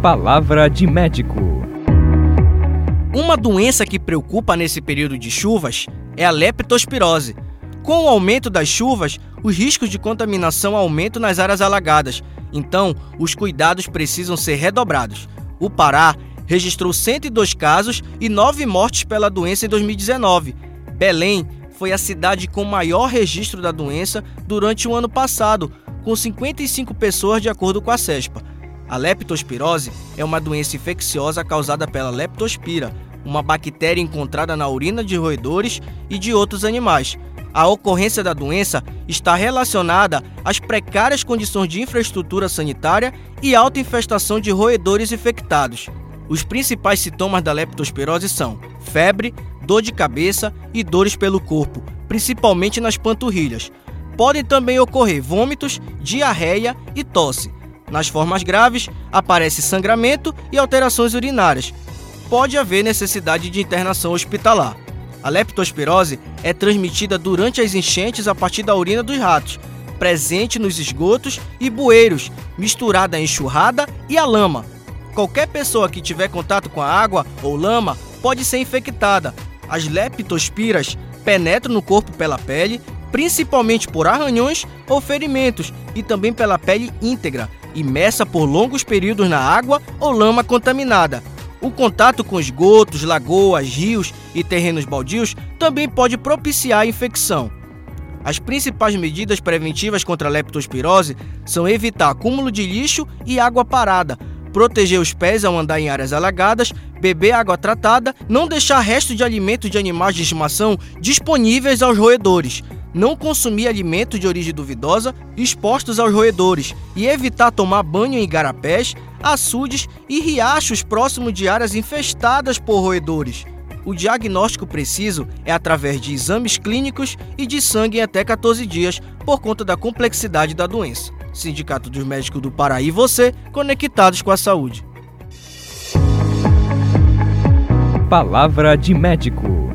Palavra de médico. Uma doença que preocupa nesse período de chuvas é a leptospirose. Com o aumento das chuvas, os riscos de contaminação aumentam nas áreas alagadas, então os cuidados precisam ser redobrados. O Pará registrou 102 casos e 9 mortes pela doença em 2019. Belém foi a cidade com maior registro da doença durante o ano passado, com 55 pessoas de acordo com a CESPA. A leptospirose é uma doença infecciosa causada pela leptospira, uma bactéria encontrada na urina de roedores e de outros animais. A ocorrência da doença está relacionada às precárias condições de infraestrutura sanitária e alta infestação de roedores infectados. Os principais sintomas da leptospirose são febre, dor de cabeça e dores pelo corpo, principalmente nas panturrilhas. Podem também ocorrer vômitos, diarreia e tosse. Nas formas graves, aparece sangramento e alterações urinárias. Pode haver necessidade de internação hospitalar. A leptospirose é transmitida durante as enchentes a partir da urina dos ratos, presente nos esgotos e bueiros, misturada à enxurrada e à lama. Qualquer pessoa que tiver contato com a água ou lama pode ser infectada. As leptospiras penetram no corpo pela pele, principalmente por arranhões ou ferimentos, e também pela pele íntegra, imersa por longos períodos na água ou lama contaminada. O contato com esgotos, lagoas, rios e terrenos baldios também pode propiciar a infecção. As principais medidas preventivas contra a leptospirose são evitar acúmulo de lixo e água parada, proteger os pés ao andar em áreas alagadas, beber água tratada, não deixar restos de alimentos de animais de estimação disponíveis aos roedores, não consumir alimentos de origem duvidosa expostos aos roedores e evitar tomar banho em igarapés, açudes e riachos próximos de áreas infestadas por roedores. O diagnóstico preciso é através de exames clínicos e de sangue em até 14 dias, por conta da complexidade da doença. Sindicato dos Médicos do Pará e você, conectados com a saúde. Palavra de médico.